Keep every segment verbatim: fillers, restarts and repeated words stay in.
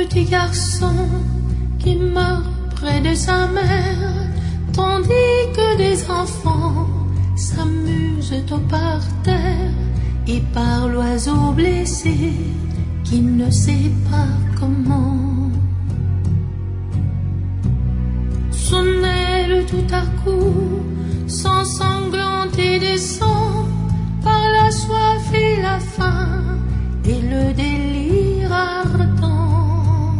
petit garçon qui meurt près de sa mère, tandis que des enfants s'amusent au parterre, et par l'oiseau blessé qui ne sait pas comment. Son aile tout à coup s'ensanglante et descend par la soif et la faim et le délire ardent.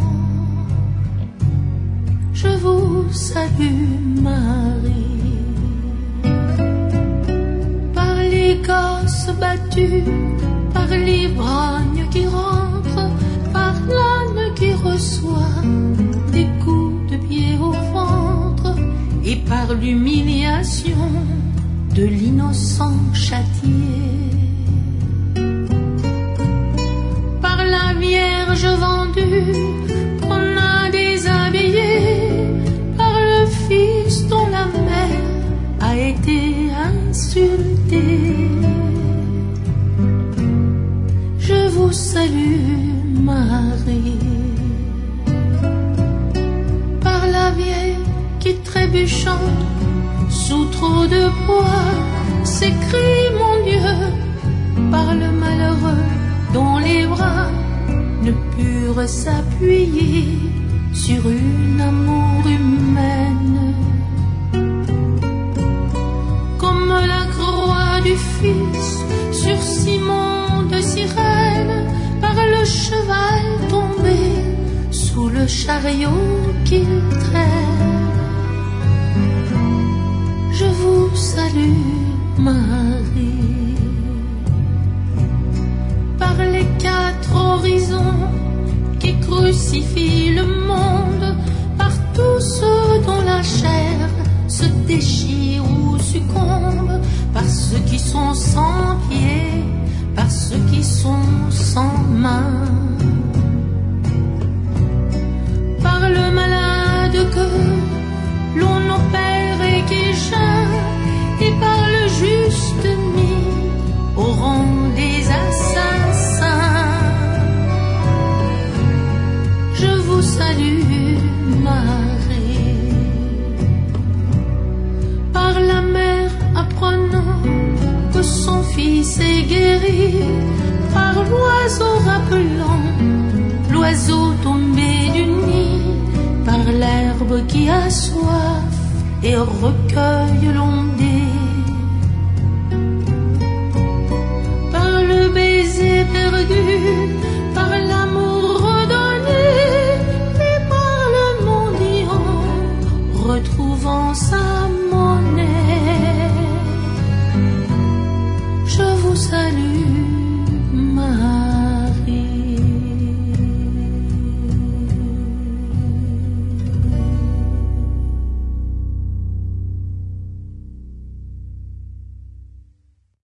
Je vous salue Marie. Par les gosses battus, par l'ivrogne qui rentre, par l'âne qui reçoit des coups de pied au ventre, et par l'humiliation de l'innocent châtié. Par la Vierge vendue, qu'on a déshabillée, par le Fils dont la mère a été insultée. Je vous salue Marie. Par la vieille qui trébuchant sous trop de poids s'écrie mon Dieu, par le malheureux dont les bras ne purent s'appuyer sur une amour humaine. Comme la croix du Fils sur Simon de Cyrène, par le cheval tombé sous le chariot qu'il traîne. Je vous salue Marie. Par les quatre horizons qui crucifient le monde, par tous ceux dont la chair se déchire ou succombe, par ceux qui sont sans pieds, par ceux qui sont sans mains, par le malade que l'on opère et qui geint, et par le juste mis au rang des assassins. Je vous salue Marie. Par la mère apprenant que son fils est guéri, par l'oiseau rappelant l'oiseau tombé du nid, par l'herbe qui a soif et recueille l'ondée, par le baiser perdu